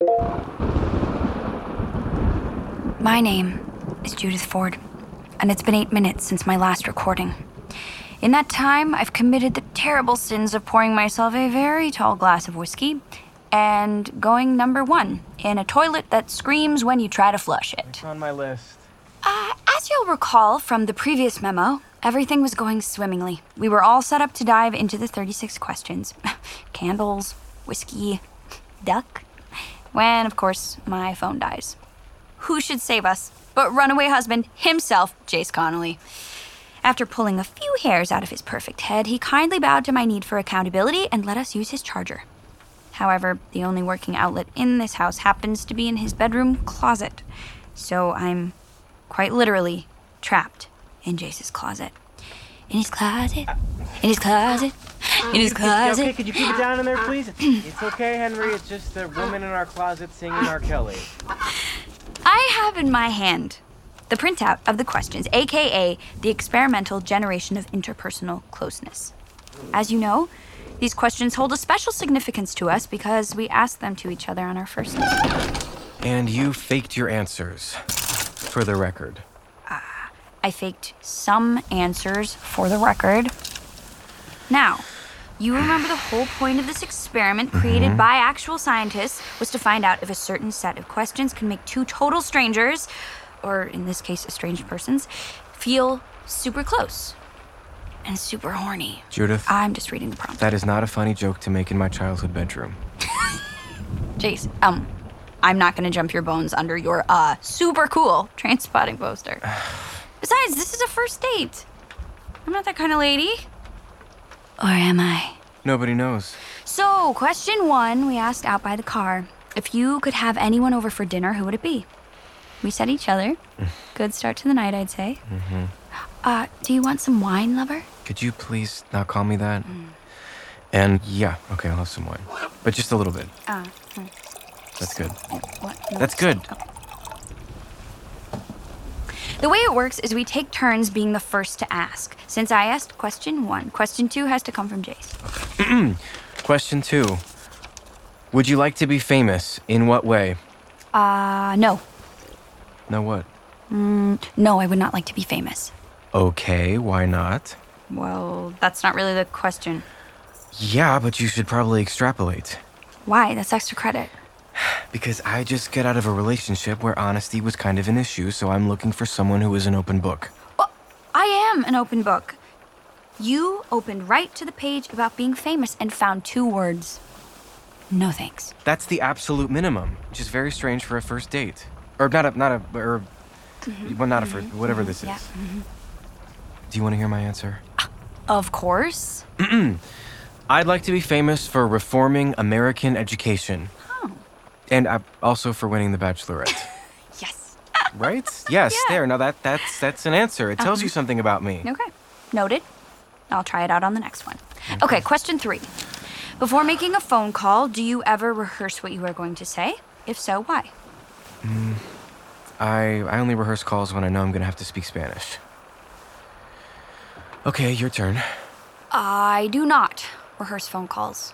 My name is Judith Ford, and it's been 8 minutes since my last recording. In that time, I've committed the terrible sins of pouring myself a very tall glass of whiskey and going number 1 in a toilet that screams when you try to flush it. It's on my list. As you'll recall from the previous memo, everything was going swimmingly. We were all set up to dive into the 36 questions. Candles, whiskey, duck. When, of course, my phone dies. Who should save us but runaway husband himself, Jace Connolly? After pulling a few hairs out of his perfect head, he kindly bowed to my need for accountability and let us use his charger. However, the only working outlet in this house happens to be in his bedroom closet. So I'm quite literally trapped in Jace's closet. In his closet, in his closet, in his closet. Okay, could you keep it down in there, please? It's okay, Henry. It's just a woman in our closet singing R. Kelly. I have in my hand the printout of the questions, aka the experimental generation of interpersonal closeness. As you know, these questions hold a special significance to us because we asked them to each other on our first date. And you faked your answers, for the record. I faked some answers for the record. Now, you remember the whole point of this experiment created by actual scientists was to find out if a certain set of questions can make two total strangers, or in this case, estranged persons, feel super close and super horny. Judith. I'm just reading the prompt. That is not a funny joke to make in my childhood bedroom. Jace, I'm not gonna jump your bones under your, super cool train spotting poster. Besides, this is a first date. I'm not that kind of lady. Or am I? Nobody knows. So, question 1, we asked out by the car. If you could have anyone over for dinner, who would it be? We said each other. Good start to the night, I'd say. Do you want some wine, lover? Could you please not call me that? And yeah, okay, I'll have some wine. But just a little bit. That's good. What? No, That's good. Oh. The way it works is we take turns being the first to ask. Since I asked question 1, question 2 has to come from Jace. Question 2. Would you like to be famous? In what way? No. No what? No, I would not like to be famous. Okay, why not? Well, that's not really the question. Yeah, but you should probably extrapolate. Why? That's extra credit. Because I just got out of a relationship where honesty was kind of an issue, so I'm looking for someone who is an open book. Well, I am an open book. You opened right to the page about being famous and found 2 words. No thanks. That's the absolute minimum, which is very strange for a first date. Or not a first, whatever this is. Yeah. Do you want to hear my answer? Of course. I'd like to be famous for reforming American education. Oh. And also for winning The Bachelorette. Yes. Right? Yes, Yeah. there. Now that's an answer. It tells you something about me. Okay. Noted. I'll try it out on the next one. Okay, question 3. Before making a phone call, do you ever rehearse what you are going to say? If so, why? I only rehearse calls when I know I'm going to have to speak Spanish. Okay, your turn. I do not rehearse phone calls.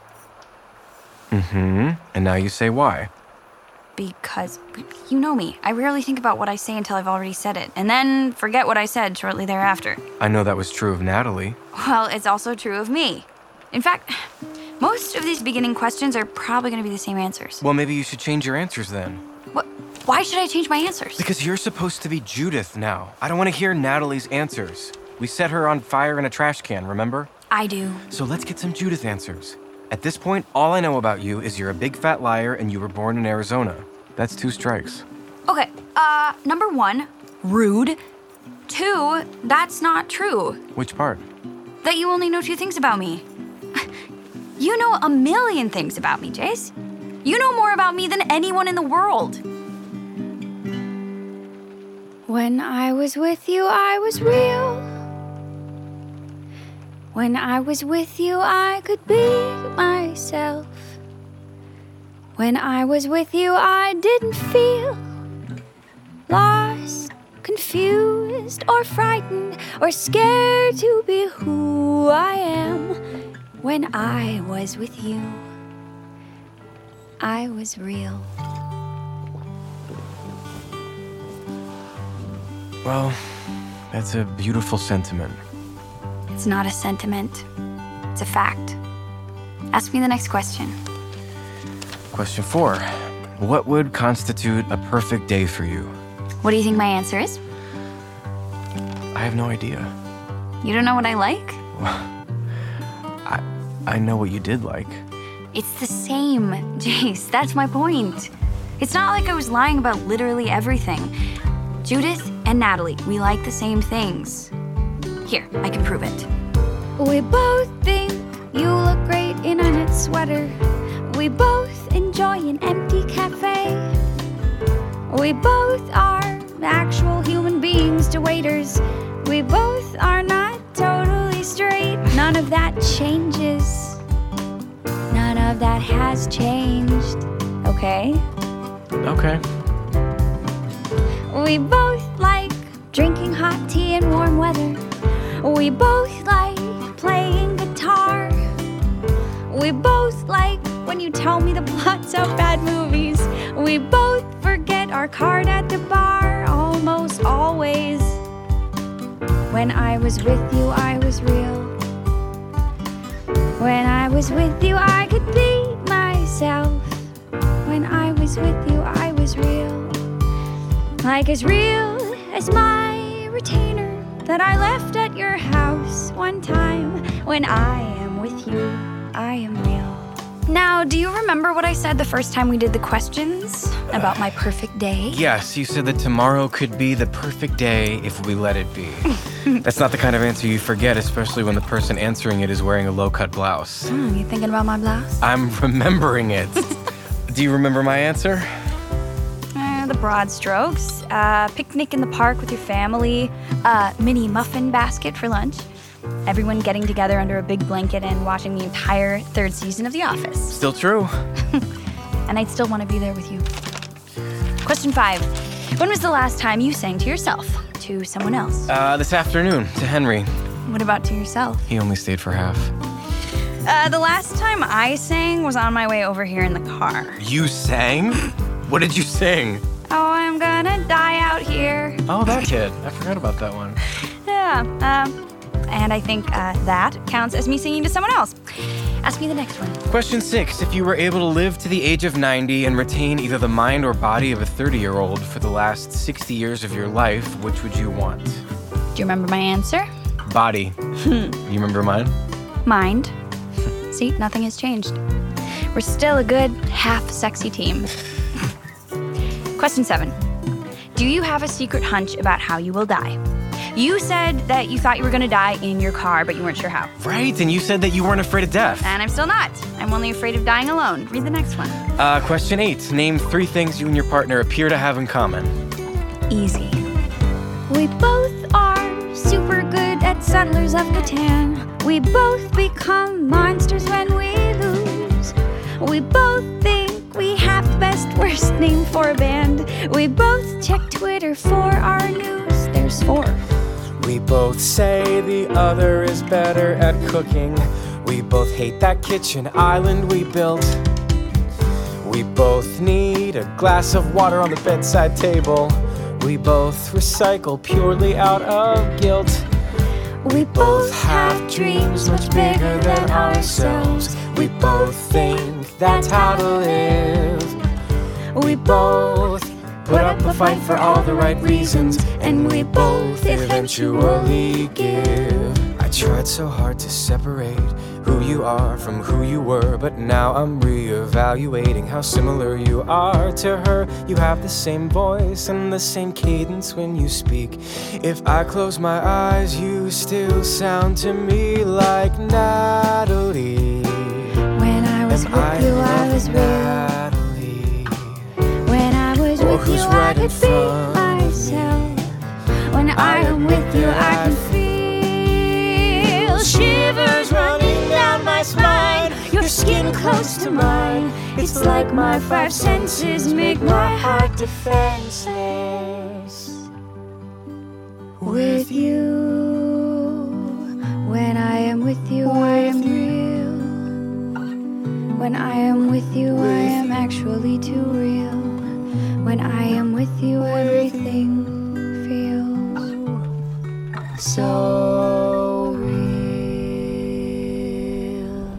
And now you say why. Because, you know me, I rarely think about what I say until I've already said it, and then forget what I said shortly thereafter. I know that was true of Natalie. Well, it's also true of me. In fact, most of these beginning questions are probably going to be the same answers. Well, maybe you should change your answers then. What? Why should I change my answers? Because you're supposed to be Judith now. I don't want to hear Natalie's answers. We set her on fire in a trash can, remember? I do. So let's get some Judith answers. At this point, all I know about you is you're a big fat liar and you were born in Arizona. That's 2 strikes. Okay, number 1, rude. 2, that's not true. Which part? That you only know 2 things about me. You know a million things about me, Jace. You know more about me than anyone in the world. When I was with you, I was real. When I was with you, I could be myself. When I was with you, I didn't feel lost, confused, or frightened, or scared to be who I am. When I was with you. I was real. Well, that's a beautiful sentiment. It's not a sentiment. It's a fact. Ask me the next question. Question 4. What would constitute a perfect day for you? What do you think my answer is? I have no idea. You don't know what I like? I know what you did like. It's the same, Jace. That's my point. It's not like I was lying about literally everything. Judith and Natalie, we like the same things. Here, I can prove it. We both think you look great in a knit sweater. We both enjoy an empty cafe. We both are actual human beings to waiters. We both are not totally straight. None of that changes. None of that has changed. Okay? Okay. We both like drinking hot tea in warm weather. We both like playing guitar. We both like when you tell me the plots of bad movies. We both forget our card at the bar almost always. When I was with you, I was real. When I was with you, I could be myself. When I was with you, I was real. Like as real as my retainer that I left at your house one time. When I am with you, I am real. Now, do you remember what I said the first time we did the questions about my perfect day? Yes, you said that tomorrow could be the perfect day if we let it be. That's not the kind of answer you forget, especially when the person answering it is wearing a low-cut blouse. You thinking about my blouse? I'm remembering it. Do you remember my answer? The broad strokes. Picnic in the park with your family. Mini muffin basket for lunch. Everyone getting together under a big blanket and watching the entire 3rd season of The Office. Still true. And I'd still want to be there with you. Question 5. When was the last time you sang to yourself? To someone else? This afternoon, to Henry. What about to yourself? He only stayed for half. The last time I sang was on my way over here in the car. You sang? What did you sing? Oh, I'm gonna die out here. Oh, that kid. I forgot about that one. Yeah, and I think that counts as me singing to someone else. Ask me the next one. Question 6. If you were able to live to the age of 90 and retain either the mind or body of a 30-year-old for the last 60 years of your life, which would you want? Do you remember my answer? Body. You remember mine? Mind. See, nothing has changed. We're still a good half-sexy team. Question 7. Do you have a secret hunch about how you will die? You said that you thought you were going to die in your car, but you weren't sure how. Right, and you said that you weren't afraid of death. And I'm still not. I'm only afraid of dying alone. Read the next one. Question 8. Name 3 things you and your partner appear to have in common. Easy. We both are super good at Settlers of Catan. We both become monsters when we lose. We both think we have the best worst name for a band. We both check Twitter for our news. There's 4. We both say the other is better at cooking. We both hate that kitchen island we built. We both need a glass of water on the bedside table. We both recycle purely out of guilt. We both have dreams much bigger than ourselves. We both think that's how to live. We both put up a fight for all the right reasons, and we both eventually give. I tried so hard to separate who you are from who you were, but now I'm reevaluating how similar you are to her. You have the same voice and the same cadence when you speak. If I close my eyes, you still sound to me like Natalie. When I was with you, I was real. When I was with you, I could be myself. When I am with you, I can feel shivers running down my spine. Your skin close to mine. It's like my 5 senses make my heart defenseless. With you, when I am with you, I am real. When I am with you, I am actually too real. When I am with you, everything feels so real.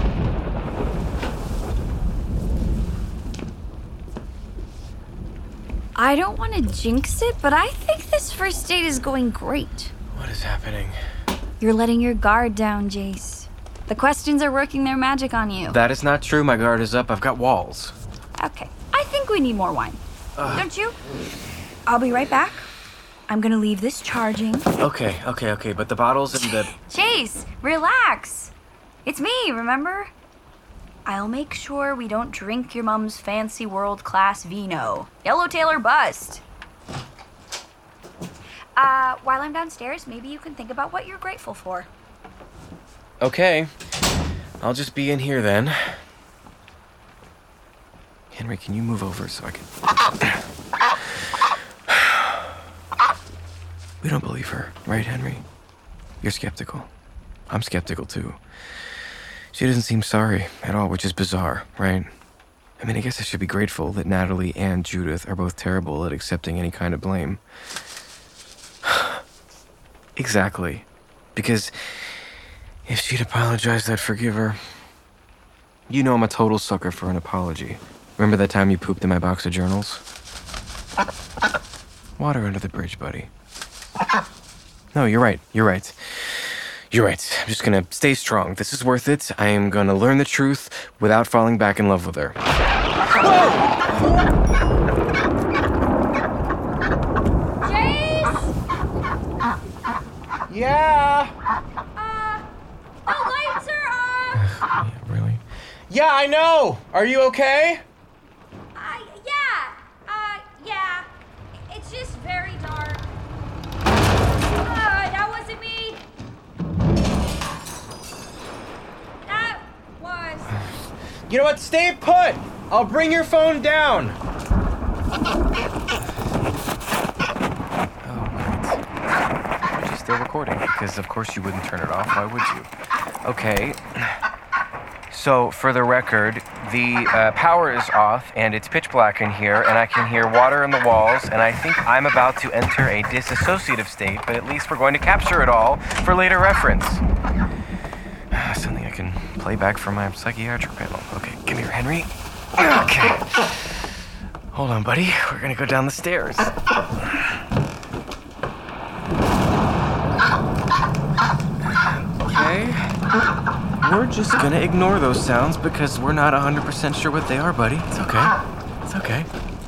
I don't want to jinx it, but I think this first date is going great. What is happening? You're letting your guard down, Jace. The questions are working their magic on you. That is not true. My guard is up. I've got walls. Okay, I think we need more wine. Don't you? I'll be right back. I'm gonna leave this charging. Okay. But the bottles and the... Chase, relax. It's me, remember? I'll make sure we don't drink your mom's fancy world-class vino. Yellowtail or bust. While I'm downstairs, maybe you can think about what you're grateful for. Okay. I'll just be in here then. Henry, can you move over so I can... We don't believe her, right, Henry? You're skeptical. I'm skeptical, too. She doesn't seem sorry at all, which is bizarre, right? I mean, I guess I should be grateful that Natalie and Judith are both terrible at accepting any kind of blame. Exactly. Because if she'd apologized, I'd forgive her. You know I'm a total sucker for an apology. Remember that time you pooped in my box of journals? Water under the bridge, buddy. No, you're right. I'm just gonna stay strong. This is worth it. I am gonna learn the truth without falling back in love with her. Jace! Yeah. The lights are off! Yeah, really? Yeah, I know. Are you okay? Yeah. It's just very dark. That wasn't me. That was... You know what? Stay put. I'll bring your phone down. Oh, right. You're still recording, because of course you wouldn't turn it off. Why would you? Okay. So, for the record, the power is off, and it's pitch black in here, and I can hear water in the walls, and I think I'm about to enter a disassociative state, but at least we're going to capture it all for later reference. Something I can play back from my psychiatric panel. Okay, come here, Henry. Okay. Hold on, buddy. We're gonna go down the stairs. Okay. We're just gonna ignore those sounds because we're not 100% sure what they are, buddy. It's okay. It's okay.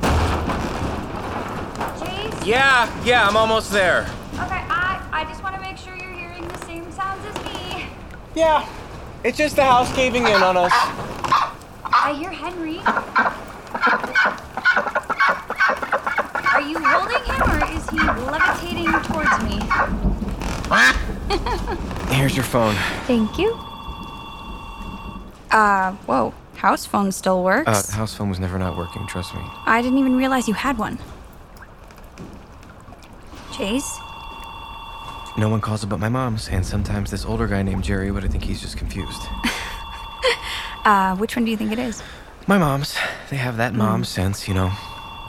Jace? Yeah, I'm almost there. Okay, I just want to make sure you're hearing the same sounds as me. Yeah, it's just the house caving in on us. I hear Henry. Are you holding him or is he levitating towards me? Here's your phone. Thank you. Whoa. House phone still works. The house phone was never not working, trust me. I didn't even realize you had one. Chase? No one calls but my mom's, and sometimes this older guy named Jerry, but I think he's just confused. Which one do you think it is? My mom's. They have that mom sense, you know.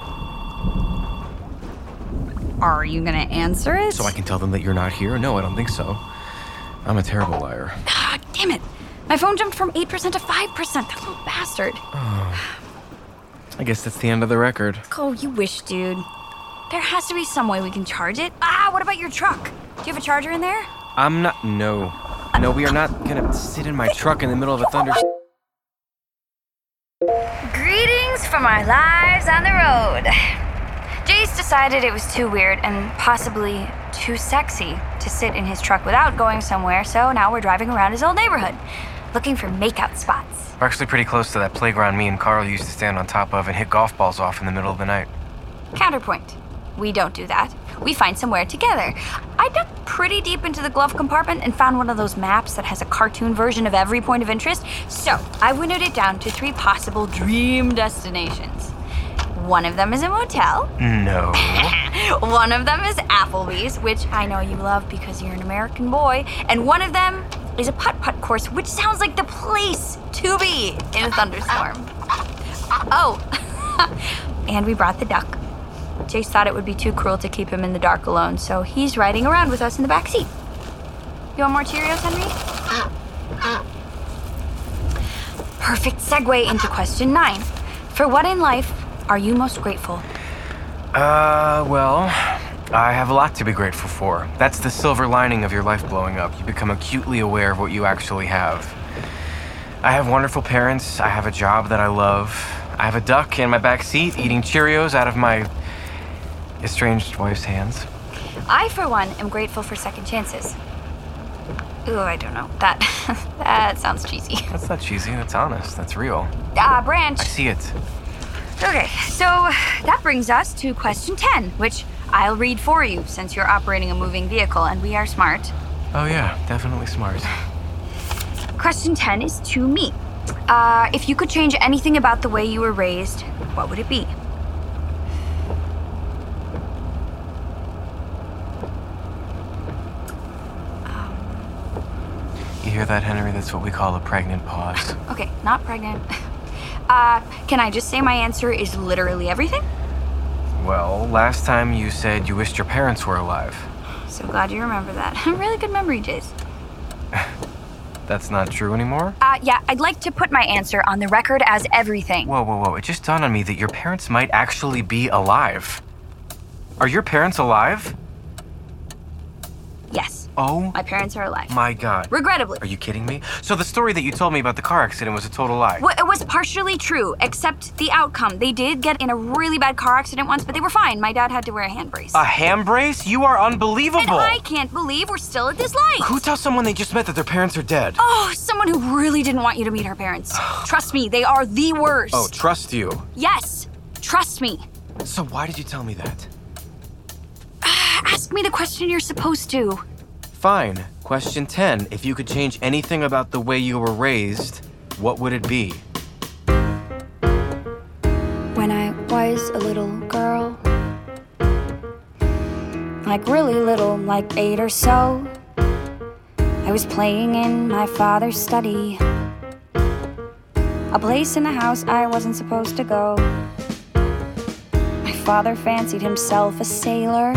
Are you gonna answer it? So I can tell them that you're not here? No, I don't think so. I'm a terrible liar. Ah, damn it. My phone jumped from 8% to 5%. That little bastard. I guess that's the end of the record. Oh, you wish, dude. There has to be some way we can charge it. What about your truck? Do you have a charger in there? I'm not... No, we are not gonna sit in my truck in the middle of a thunderstorm. Greetings from our lives on the road. Jace decided it was too weird and possibly too sexy to sit in his truck without going somewhere, so now we're driving around his old neighborhood, looking for makeout spots. We're actually pretty close to that playground me and Carl used to stand on top of and hit golf balls off in the middle of the night. Counterpoint. We don't do that. We find somewhere together. I dug pretty deep into the glove compartment and found one of those maps that has a cartoon version of every point of interest, so I winnowed it down to 3 possible dream destinations. One of them is a motel. No. One of them is Applebee's, which I know you love because you're an American boy. And one of them is a putt-putt course, which sounds like the place to be in a thunderstorm. Oh, and we brought the duck. Chase thought it would be too cruel to keep him in the dark alone, so he's riding around with us in the back seat. You want more Cheerios, Henry? Perfect segue into question 9. For what in life are you most grateful? Well, I have a lot to be grateful for. That's the silver lining of your life blowing up. You become acutely aware of what you actually have. I have wonderful parents. I have a job that I love. I have a duck in my back seat eating Cheerios out of my estranged wife's hands. I, for one, am grateful for second chances. Ooh, I don't know. That sounds cheesy. That's not cheesy. That's honest. That's real. Branch. I see it. Okay, so that brings us to question 10, which I'll read for you since you're operating a moving vehicle and we are smart. Oh yeah, definitely smart. Question 10 is to me. If you could change anything about the way you were raised, what would it be? You hear that, Henry? That's what we call a pregnant pause. Okay, not pregnant. Can I just say my answer is literally everything? Well, last time you said you wished your parents were alive. So glad you remember that. Really good memory, Jace. That's not true anymore? Yeah, I'd like to put my answer on the record as everything. Whoa. It just dawned on me that your parents might actually be alive. Are your parents alive? Yes. Oh My parents are alive. my God. Regrettably. Are you kidding me? So the story that you told me about the car accident was a total lie. Well, it was partially true, except the outcome. They did get in a really bad car accident once, but they were fine. My dad had to wear a hand brace. A hand brace? You are unbelievable. And I can't believe we're still at this light. Who tells someone they just met that their parents are dead? Oh, someone who really didn't want you to meet her parents. Trust me, they are the worst. Oh, trust you. Yes, trust me. So why did you tell me that? Ask me the question you're supposed to. Fine. Question 10. If you could change anything about the way you were raised, what would it be? When I was a little girl, like really little, like 8 or so, I was playing in my father's study, a place in the house I wasn't supposed to go. My father fancied himself a sailor.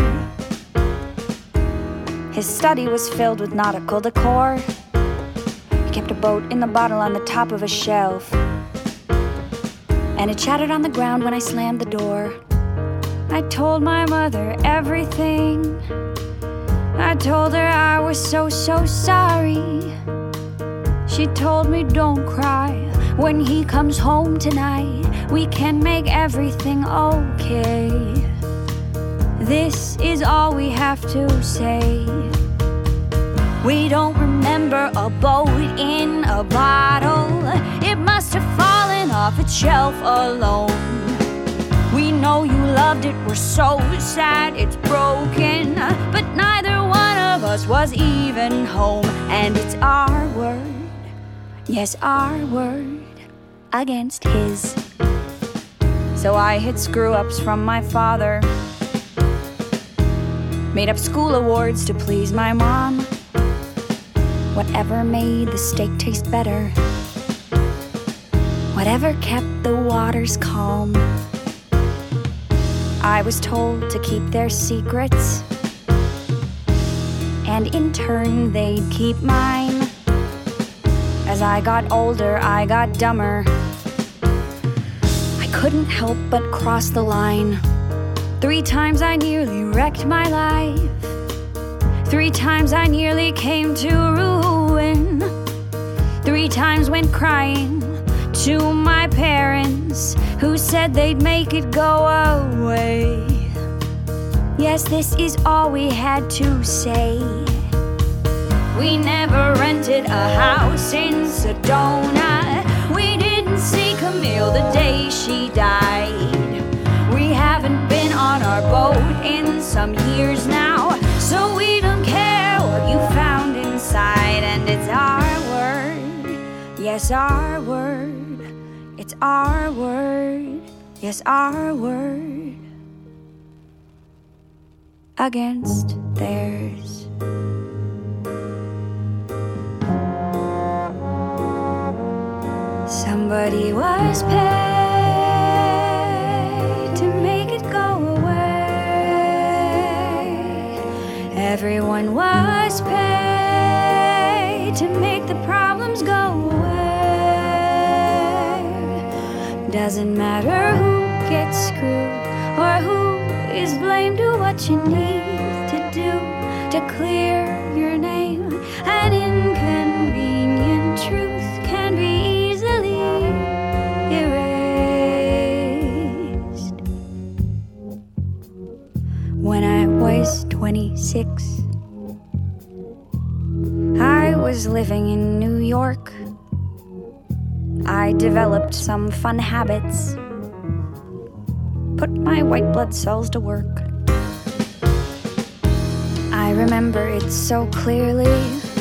His study was filled with nautical decor. He kept a boat in the bottle on the top of a shelf, and it shattered on the ground when I slammed the door. I told my mother everything. I told her I was so sorry. She told me don't cry. When he comes home tonight, we can make everything okay. This is all we have to say. We don't remember a boat in a bottle. It must have fallen off its shelf alone. We know you loved it, we're so sad it's broken, but neither one of us was even home. And it's our word, yes, our word against his. So I hid screw-ups from my father, made up school awards to please my mom. Whatever made the steak taste better, whatever kept the waters calm. I was told to keep their secrets, and in turn they'd keep mine. As I got older, I got dumber. I couldn't help but cross the line. 3 times I nearly wrecked my life. 3 times I nearly came to ruin. 3 times went crying to my parents, who said they'd make it go away. Yes, this is all we had to say. We never rented a house in Sedona. We didn't see Camille the day she died. We haven't been on our boat in some years now, so we don't care what you found inside. And it's our word, yes, our word. It's our word, yes, our word against theirs. Nobody was paid to make it go away. Everyone was paid to make the problems go away. Doesn't matter who gets screwed or who is blamed. Do what you need to do to clear your name. An inconvenient truth can be easily erased. When I was 26, I was living in New York. I developed some fun habits, put my white blood cells to work. I remember it so clearly.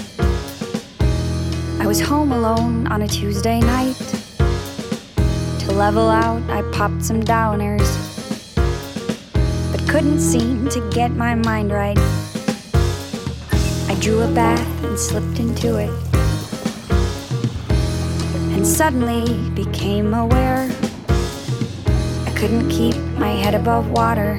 I was home alone on a Tuesday night. To level out, I popped some downers, but couldn't seem to get my mind right. I drew a bath and slipped into it, and suddenly became aware I couldn't keep my head above water.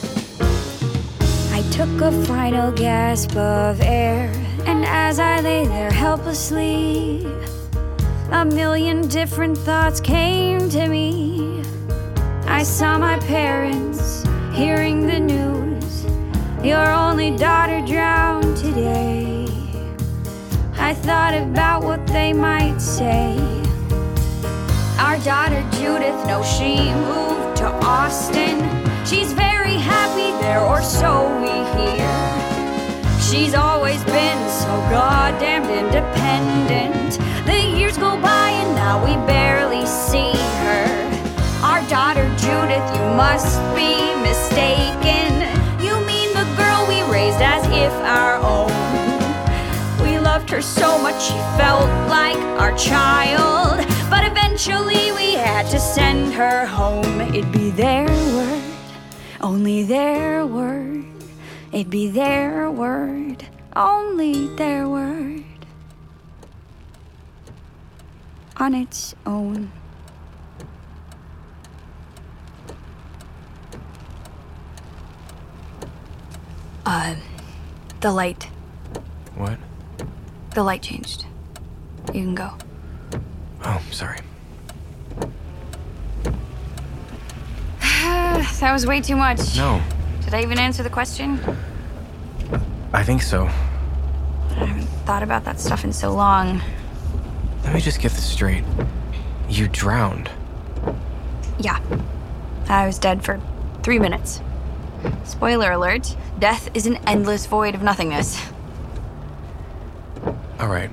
I took a final gasp of air, and as I lay there helplessly, a million different thoughts came to me. I saw my parents hearing the news, your only daughter drowned today. I thought about what they might say. Our daughter Judith, no, she moved to Austin. She's very happy there, or so we hear. She's always been so goddamned independent. The years go by and now we barely see her. Our daughter Judith, you must be mistaken. You mean the girl we raised as if our own. We loved her so much she felt like our child, but eventually we had to send her home. It'd be their word, only their word. It'd be their word, only their word. On its own. The light. What? The light changed. You can go. Oh, sorry. That was way too much. No, Did I even answer the question? I think so. I haven't thought about that stuff in so long. Let me just get this straight. You drowned. Yeah. I was dead for 3 minutes. Spoiler alert, death is an endless void of nothingness. All right.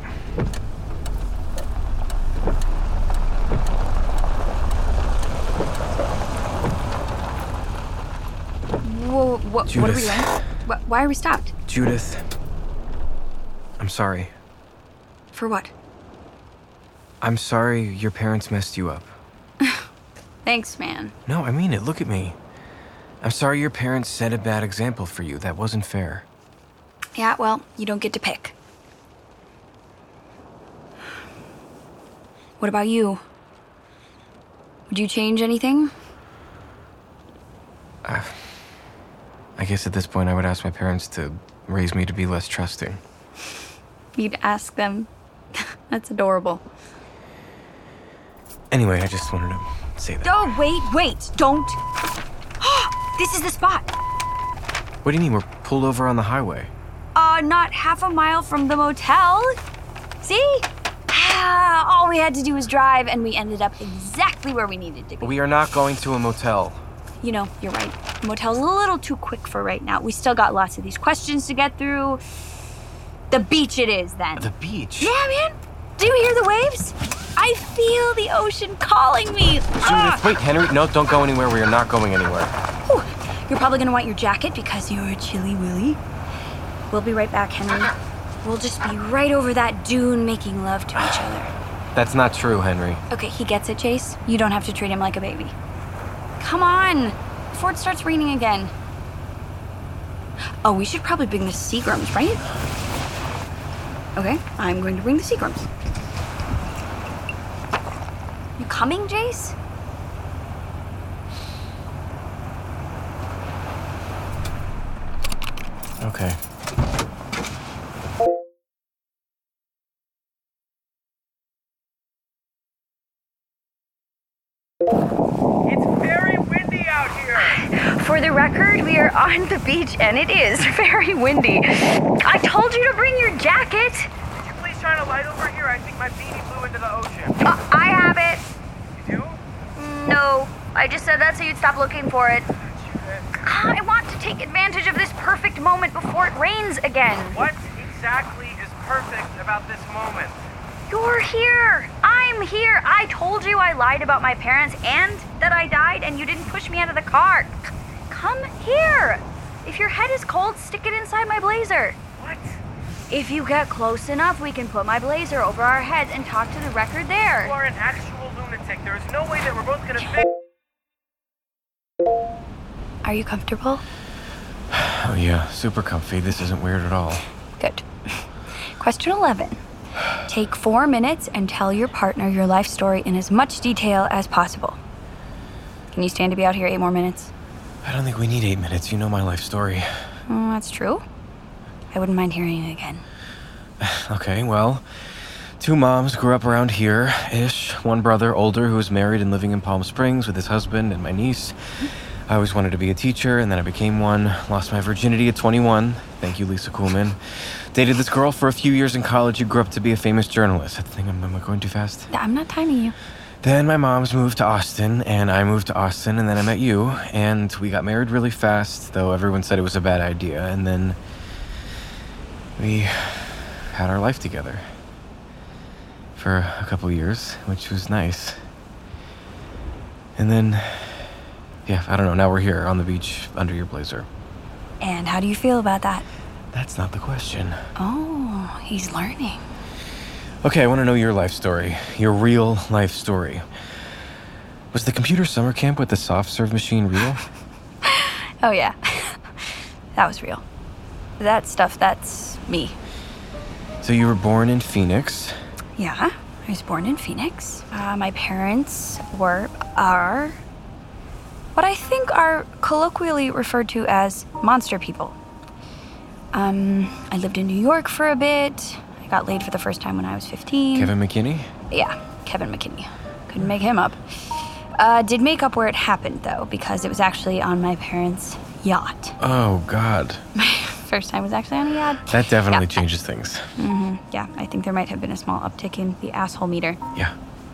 Whoa, what are we Judith. doing? Why are we stopped? Judith, I'm sorry. For what? I'm sorry your parents messed you up. Thanks, man. No, I mean it. Look at me. I'm sorry your parents set a bad example for you. That wasn't fair. Yeah, well, you don't get to pick. What about you? Would you change anything? I guess at this point I would ask my parents to raise me to be less trusting. You'd ask them. That's adorable. Anyway, I just wanted to say that. Oh, wait, don't. This is the spot. What do you mean? We're pulled over on the highway. Not half a mile from the motel. See? All we had to do was drive, and we ended up exactly where we needed to be. We are not going to a motel. You know, you're right. The motel's a little too quick for right now. We still got lots of these questions to get through. The beach it is, then. The beach? Yeah, man. Do you hear the waves? I feel the ocean calling me. Judith, wait, Henry. No, don't go anywhere. We are not going anywhere. Whew. You're probably gonna want your jacket because you're a chilly willy. We'll be right back, Henry. We'll just be right over that dune making love to each other. That's not true, Henry. Okay, he gets it, Chase. You don't have to treat him like a baby. Come on, before it starts raining again. Oh, we should probably bring the Seagrams, right? Okay, I'm going to bring the Seagrams. You coming, Jace? Okay. It's very windy out here. For the record, we are on the beach and it is very windy. I told you to bring your jacket. Could you please shine a light over here? I think my beanie blew into the ocean. I have it. You do? No, I just said that so you'd stop looking for it. I want to take advantage of this perfect moment before it rains again. What exactly is perfect about this moment? You're here. I'm here. I told you I lied about my parents and that I died and you didn't push me out of the car. Come here. If your head is cold, stick it inside my blazer. What? If you get close enough, we can put my blazer over our heads and talk to the record there. You are an actual lunatic. There is no way that we're both gonna fit. Are you comfortable? Oh yeah, super comfy. This isn't weird at all. Good. Question 11. Take 4 minutes and tell your partner your life story in as much detail as possible. Can you stand to be out here 8 more minutes? I don't think we need 8 minutes. You know my life story. That's true. I wouldn't mind hearing it again. Okay, well, 2 moms grew up around here-ish. 1 brother, older, who was married and living in Palm Springs with his husband and my niece. I always wanted to be a teacher, and then I became one. Lost my virginity at 21. Thank you, Lisa Kuhlman. Dated this girl for a few years in college who grew up to be a famous journalist. I think am I going too fast? I'm not timing you. Then my mom's moved to Austin, and I moved to Austin, and then I met you, and we got married really fast, though everyone said it was a bad idea, and then we had our life together for a couple years, which was nice. And then, yeah, I don't know, now we're here on the beach under your blazer. And how do you feel about that? That's not the question. Oh, he's learning. Okay, I want to know your life story. Your real life story. Was the computer summer camp with the soft serve machine real? Oh, yeah. That was real. That stuff, that's me. So you were born in Phoenix. Yeah, I was born in Phoenix. My parents are what I think are colloquially referred to as monster people. I lived in New York for a bit. I got laid for the first time when I was 15. Kevin McKinney? Yeah, Kevin McKinney. Couldn't make him up. Did make up where it happened, though, because it was actually on my parents' yacht. Oh, God. My first time was actually on a yacht. That definitely Yeah. changes things. Yeah, I think there might have been a small uptick in the asshole meter. Yeah.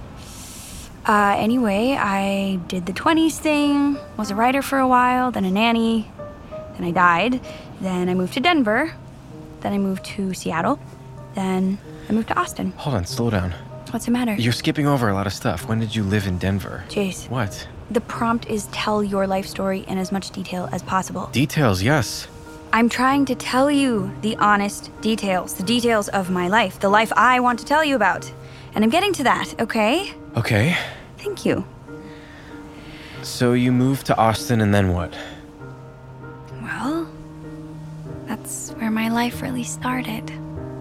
Anyway, I did the 20s thing, was a writer for a while, then a nanny, then I died, then I moved to Denver, then I moved to Seattle, then I moved to Austin. Hold on, slow down. What's the matter? You're skipping over a lot of stuff. When did you live in Denver? Jace, What? the prompt is tell your life story in as much detail as possible. Details, yes. I'm trying to tell you the honest details, the details of my life, the life I want to tell you about. And I'm getting to that, okay? Okay. Thank you. So you moved to Austin and then what? Well, that's where my life really started.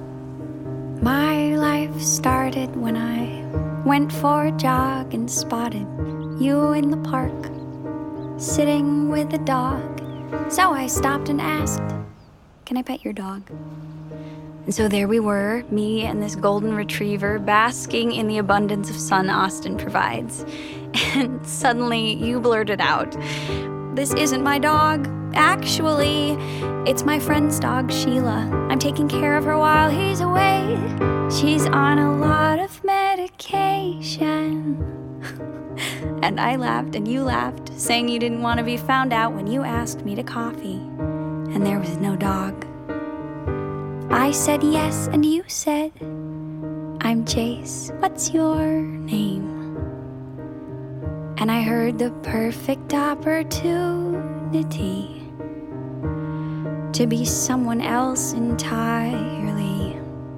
My life started when I went for a jog and spotted you in the park, sitting with a dog. So I stopped and asked, "Can I pet your dog?" And so there we were, me and this golden retriever, basking in the abundance of sun Austin provides. And suddenly you blurted out, "This isn't my dog. Actually, it's my friend's dog, Sheila. I'm taking care of her while he's away. She's on a lot of medication." And I laughed and you laughed, saying you didn't want to be found out when you asked me to coffee. And there was no dog. I said yes, and you said, "I'm Jace. What's your name?" And I heard the perfect opportunity to be someone else entirely,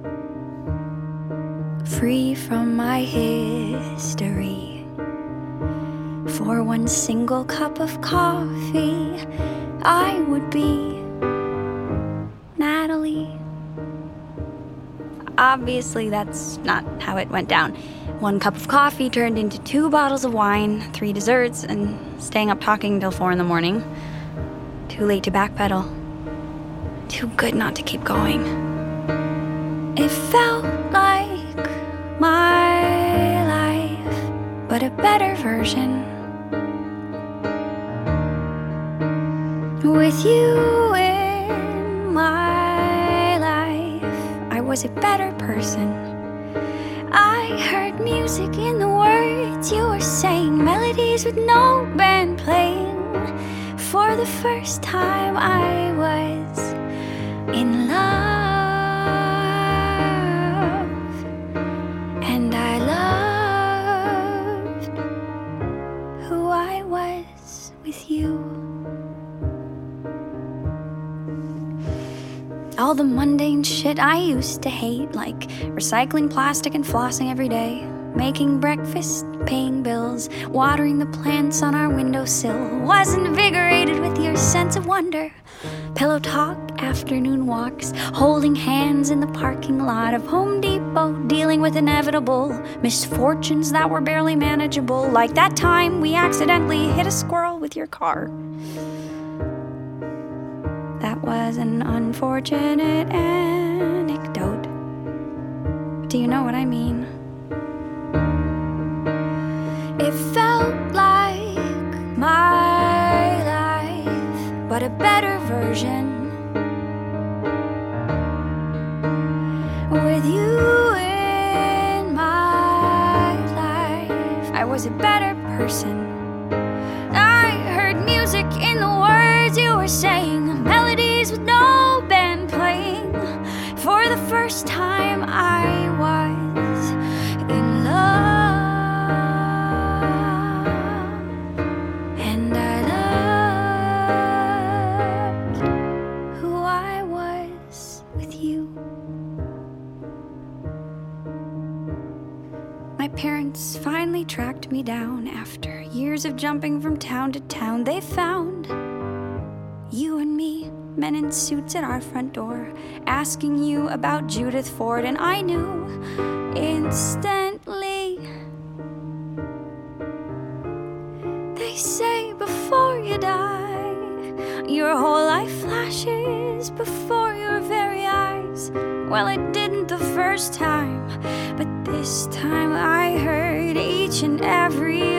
free from my history. For one single cup of coffee, I would be Natalie. Obviously, that's not how it went down. 1 cup of coffee turned into 2 bottles of wine, 3 desserts, and staying up talking till 4 in the morning. Too late to backpedal. Too good not to keep going. It felt like my life, but a better version. With you in my life, I was a better person. I heard music in the words you were saying, melodies with no band playing. For the first time I was in love, and I loved who I was with you. All the mundane shit I used to hate, like recycling plastic and flossing every day, making breakfast, paying bills, watering the plants on our windowsill, was invigorated with your sense of wonder. Pillow talk, afternoon walks, holding hands in the parking lot of Home Depot, dealing with inevitable misfortunes that were barely manageable, like that time we accidentally hit a squirrel with your car. That was an unfortunate anecdote. Do you know what I mean? It felt like my life, but a better version. With you in my life, I was a better person. I heard music in the words you were saying, melodies with no band playing. For the first time I was in love, and I loved who I was with you. My parents finally tracked me down after years of jumping from town to town. They found you and me, men in suits at our front door, asking you about Judith Ford, and I knew instantly. They say before you die, your whole life flashes before your very eyes. Well, it didn't the first time, but this time I heard each and every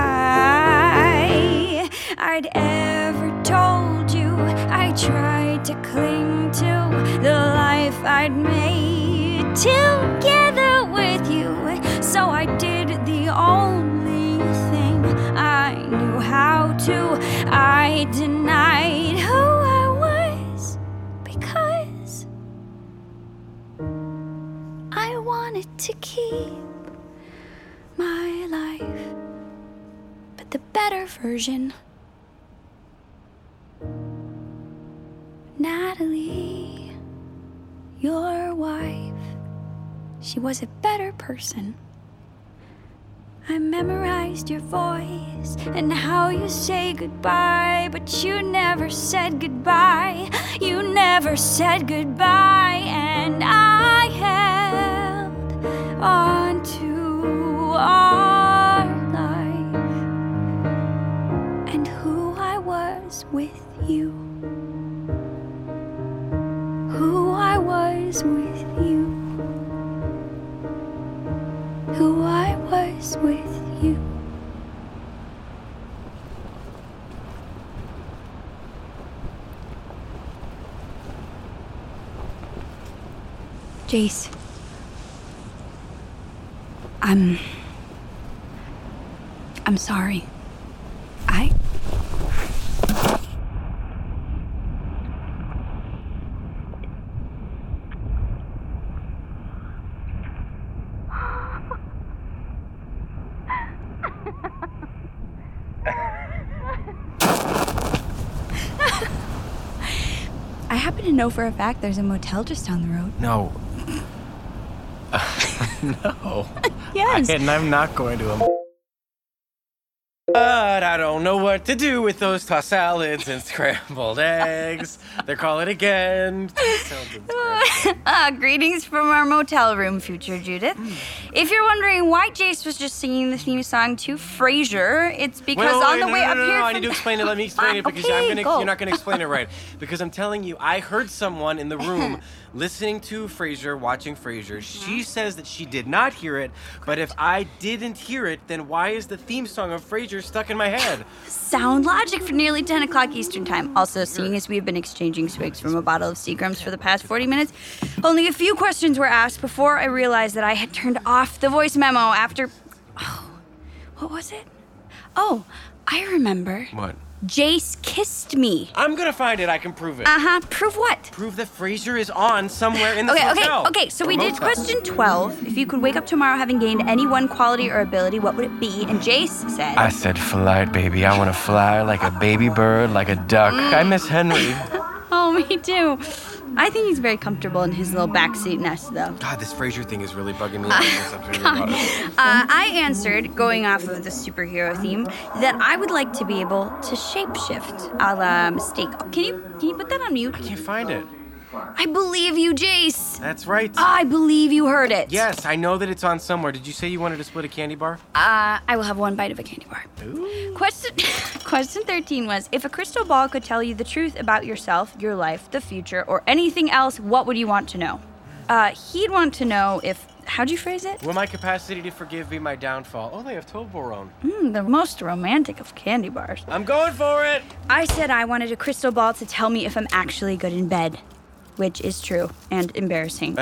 lie I'd ever told you. I tried to cling to the life I'd made together with you, so I did the only thing I knew how to. I denied who I was because I wanted to keep my life, but the better version. Natalie, your wife, she was a better person. I memorized your voice and how you say goodbye, but you never said goodbye. You never said goodbye, and I held on to our life and who I was with you. Who I was with you. Who I was with you. Jace, I'm sorry. I happen to know for a fact there's a motel just down the road. No. No. Yes. And I'm not going to. But I don't know what to do with those tossed salads and scrambled eggs. They're calling again. Greetings from our motel room, future Judith. If you're wondering why Jace was just singing the theme song to Frasier, it's because on the way up here. I need to explain it. Let me explain it because okay, you're not gonna explain it right. Because I'm telling you, I heard someone in the room listening to Frasier, watching Frasier. She says that she did not hear it, but if I didn't hear it, then why is the theme song of Frasier stuck in my head? Sound logic for nearly 10 o'clock Eastern time. Also, seeing as we've been exchanging swigs from a bottle of Seagram's for the past 40 minutes, only a few questions were asked before I realized that I had turned off the voice memo after... Oh, what was it? Oh, I remember. What? Jace kissed me. I'm gonna find it. I can prove it. Prove what? Prove that Frasier is on somewhere in the hotel. Okay, so we did question 12. If you could wake up tomorrow having gained any one quality or ability, what would it be? And Jace said... I said flight, baby. I want to fly like a baby bird, like a duck. I miss Henry. Oh, me too. I think he's very comfortable in his little backseat nest, though. God, this Frasier thing is really bugging me out. I answered, going off of the superhero theme, that I would like to be able to shapeshift, a la Mistake. Can you put that on mute? I can't find it. I believe you, Jace. That's right. I believe you heard it. Yes, I know that it's on somewhere. Did you say you wanted to split a candy bar? I will have one bite of a candy bar. Ooh. Question 13 was, if a crystal ball could tell you the truth about yourself, your life, the future, or anything else, what would you want to know? He'd want to know if... How'd you phrase it? Will my capacity to forgive be my downfall? Oh, they have Toblerone. The most romantic of candy bars. I'm going for it. I said I wanted a crystal ball to tell me if I'm actually good in bed, which is true and embarrassing.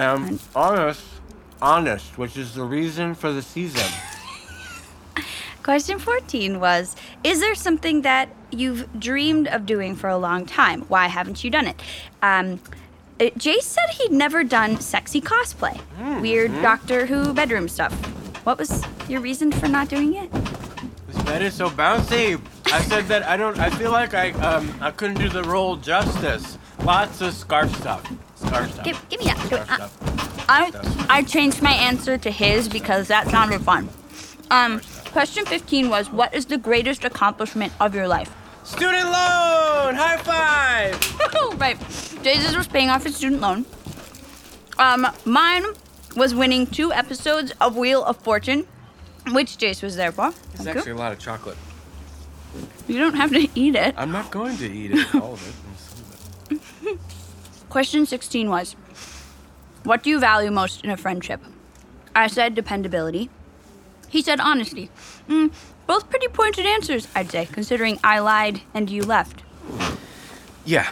Honest, which is the reason for the season. Question 14 was, is there something that you've dreamed of doing for a long time? Why haven't you done it? Jace said he'd never done sexy cosplay. Weird Doctor Who bedroom stuff. What was your reason for not doing it? This bed is so bouncy. I said that I feel like I couldn't do the role justice. Lots of scarf stuff. Give me that. I changed my answer to his because that sounded fun. Question 15 was, what is the greatest accomplishment of your life? Student loan! High five! Right. Jace's was paying off his student loan. Mine was winning 2 episodes of Wheel of Fortune, which Jace was there for. It's actually a lot of chocolate. You don't have to eat it. I'm not going to eat it, all of it. Question 16 was, what do you value most in a friendship? I said dependability. He said honesty. Both pretty pointed answers, I'd say, considering I lied and you left. Yeah.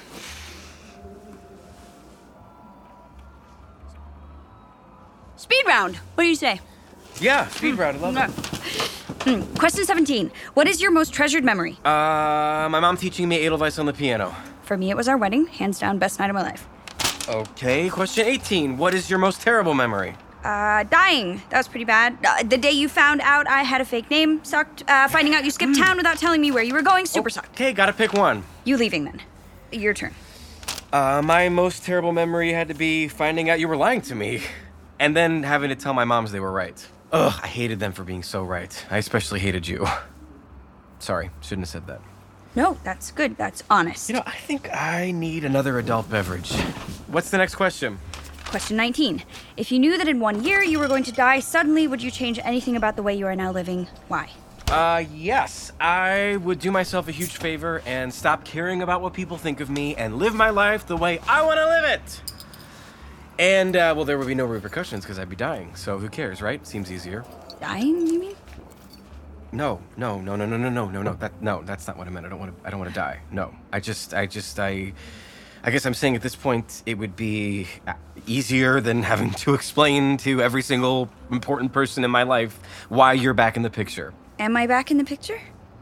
Speed round. What do you say? Yeah, speed round. I love it. Question 17. What is your most treasured memory? My mom teaching me Edelweiss on the piano. For me, it was our wedding. Hands down, best night of my life. Okay, question 18. What is your most terrible memory? Dying. That was pretty bad. The day you found out I had a fake name sucked. Finding out you skipped town without telling me where you were going, super sucked. Okay, gotta pick one. You leaving then. Your turn. My most terrible memory had to be finding out you were lying to me. And then having to tell my moms they were right. Ugh, I hated them for being so right. I especially hated you. Sorry, shouldn't have said that. No, that's good. That's honest. You know, I think I need another adult beverage. What's the next question? Question 19. If you knew that in 1 year you were going to die suddenly, would you change anything about the way you are now living? Why? Yes. I would do myself a huge favor and stop caring about what people think of me and live my life the way I want to live it. And, well, there would be no repercussions because I'd be dying. So who cares, right? Seems easier. Dying, you mean? No. That's not what I meant. I don't want to die. No. I guess I'm saying at this point it would be easier than having to explain to every single important person in my life why you're back in the picture. Am I back in the picture?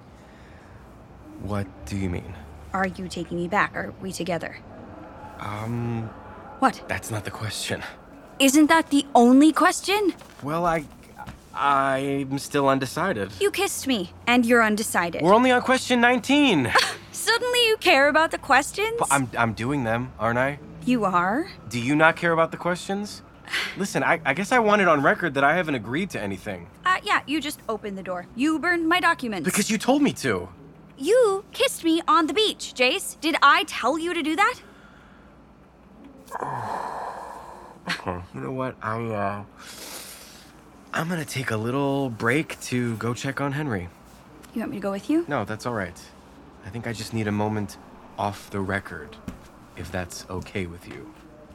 What do you mean? Are you taking me back? Are we together? What? That's not the question. Isn't that the only question? Well, I'm still undecided. You kissed me, and you're undecided. We're only on question 19. Suddenly you care about the questions? But I'm doing them, aren't I? You are? Do you not care about the questions? Listen, I guess I want it on record that I haven't agreed to anything. Yeah, you just opened the door. You burned my documents. Because you told me to. you kissed me on the beach, Jace. Did I tell you to do that? Okay, you know what? I'm gonna take a little break to go check on Henry. You want me to go with you? No, that's all right. I think I just need a moment off the record, if that's okay with you.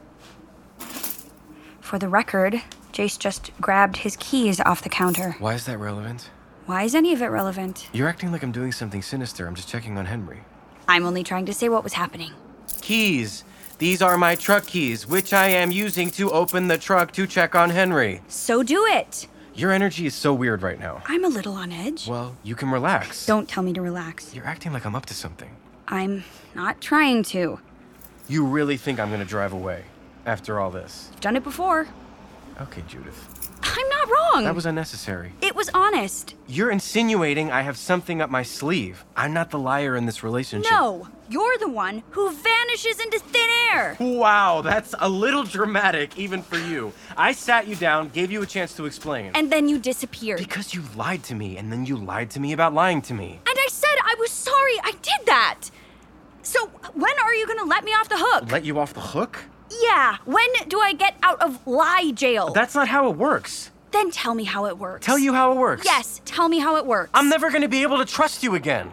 For the record, Jace just grabbed his keys off the counter. Why is that relevant? Why is any of it relevant? You're acting like I'm doing something sinister. I'm just checking on Henry. I'm only trying to say what was happening. Keys. These are my truck keys, which I am using to open the truck to check on Henry. So do it. Your energy is so weird right now. I'm a little on edge. Well, you can relax. Don't tell me to relax. You're acting like I'm up to something. I'm not trying to. You really think I'm gonna drive away after all this? I've done it before. Okay, Judith. I'm not wrong. That was unnecessary. It was honest. You're insinuating I have something up my sleeve. I'm not the liar in this relationship. No, you're the one who vanishes into thin air. Wow, that's a little dramatic even for you. I sat you down, gave you a chance to explain. And then you disappeared. Because you lied to me, and then you lied to me about lying to me. And I said I was sorry I did that. So when are you gonna let me off the hook? Let you off the hook? Yeah, when do I get out of lie jail? That's not how it works. Then tell me how it works. Tell you how it works? Yes, tell me how it works. I'm never gonna be able to trust you again.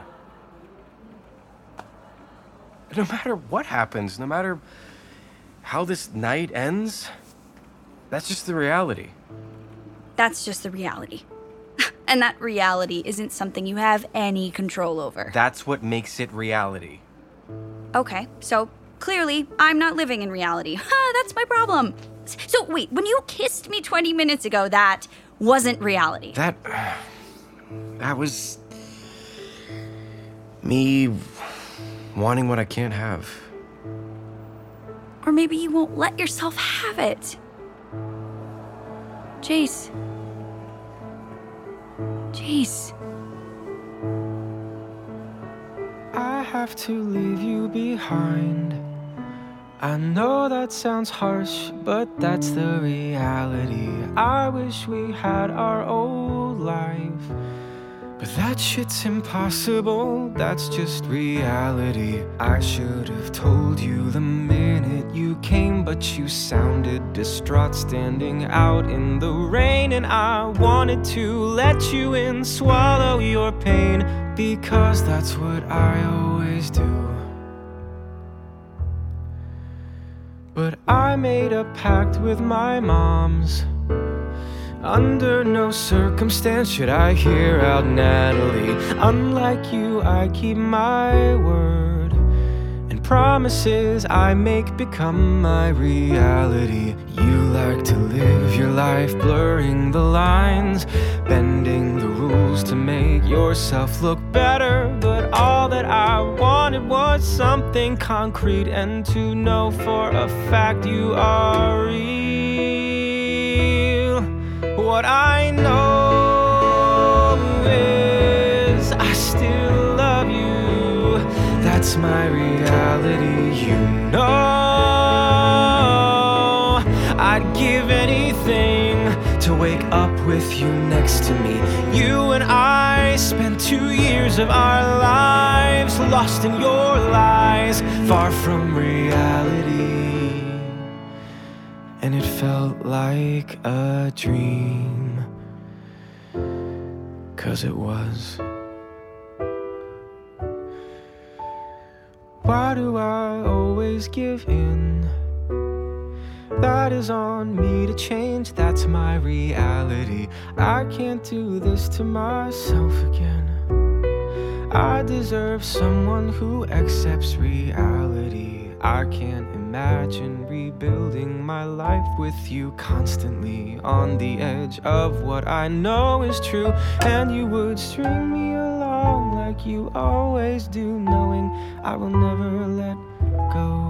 No matter what happens, no matter how this night ends, that's just the reality. That's just the reality. And that reality isn't something you have any control over. That's what makes it reality. Okay, so clearly I'm not living in reality. That's my problem. So wait, when you kissed me 20 minutes ago, that wasn't reality. That was me wanting what I can't have. Or maybe you won't let yourself have it. Jace. Jace. I have to leave you behind. I know that sounds harsh, but that's the reality. I wish we had our old life, but that shit's impossible, that's just reality. I should have told you the minute you came, but you sounded distraught standing out in the rain. And I wanted to let you in, swallow your pain, because that's what I always do. But I made a pact with my moms. Under no circumstance should I hear out Natalie. Unlike you, I keep my word, and promises I make become my reality. You like to live your life blurring the lines, bending the rules to make yourself look better. But all that I wanted was something concrete, and to know for a fact you are real. What I know is I still love you. That's my reality, you know. I'd give anything to wake up with you next to me. You and I spent 2 years of our lives lost in your lies, far from reality. And it felt like a dream, 'cause it was. Why do I always give in? That is on me to change, that's my reality. I can't do this to myself again. I deserve someone who accepts reality. I can't imagine rebuilding my life with you, constantly on the edge of what I know is true. And you would string me along like you always do, knowing I will never let go.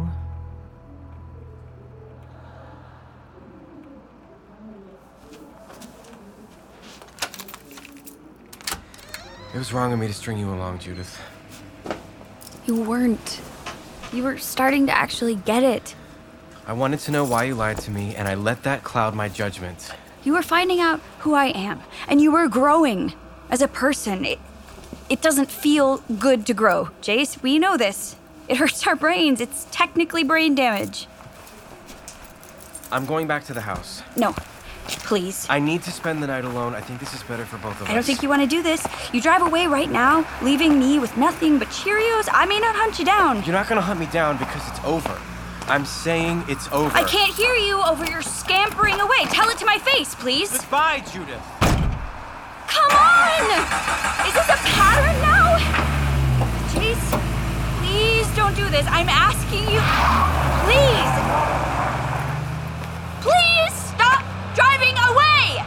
It was wrong of me to string you along, Judith. You weren't. You were starting to actually get it. I wanted to know why you lied to me, and I let that cloud my judgment. You were finding out who I am, and you were growing as a person. It doesn't feel good to grow, Jace. We know this. It hurts our brains. It's technically brain damage. I'm going back to the house. No, please. I need to spend the night alone. I think this is better for both of us. I don't think you want to do this. You drive away right now, leaving me with nothing but Cheerios. I may not hunt you down. You're not gonna hunt me down because it's over. I'm saying it's over. I can't hear you over your scampering away. Tell it to my face, please. Goodbye, Judith. Come on! Is this a pattern now? Jace, please don't do this. I'm asking you. Please! Please stop driving away!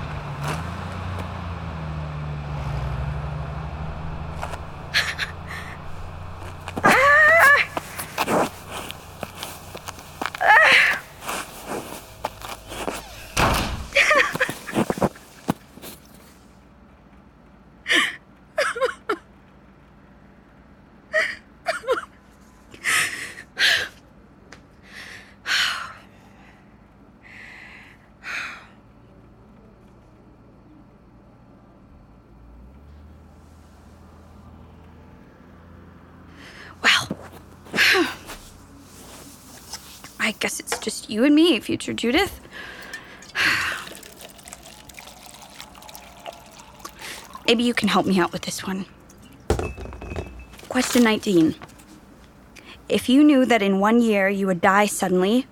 I guess it's just you and me, future Judith. Maybe you can help me out with this one. Question 19. If you knew that in 1 year you would die suddenly,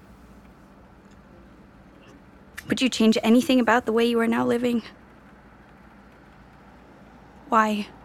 would you change anything about the way you are now living? Why?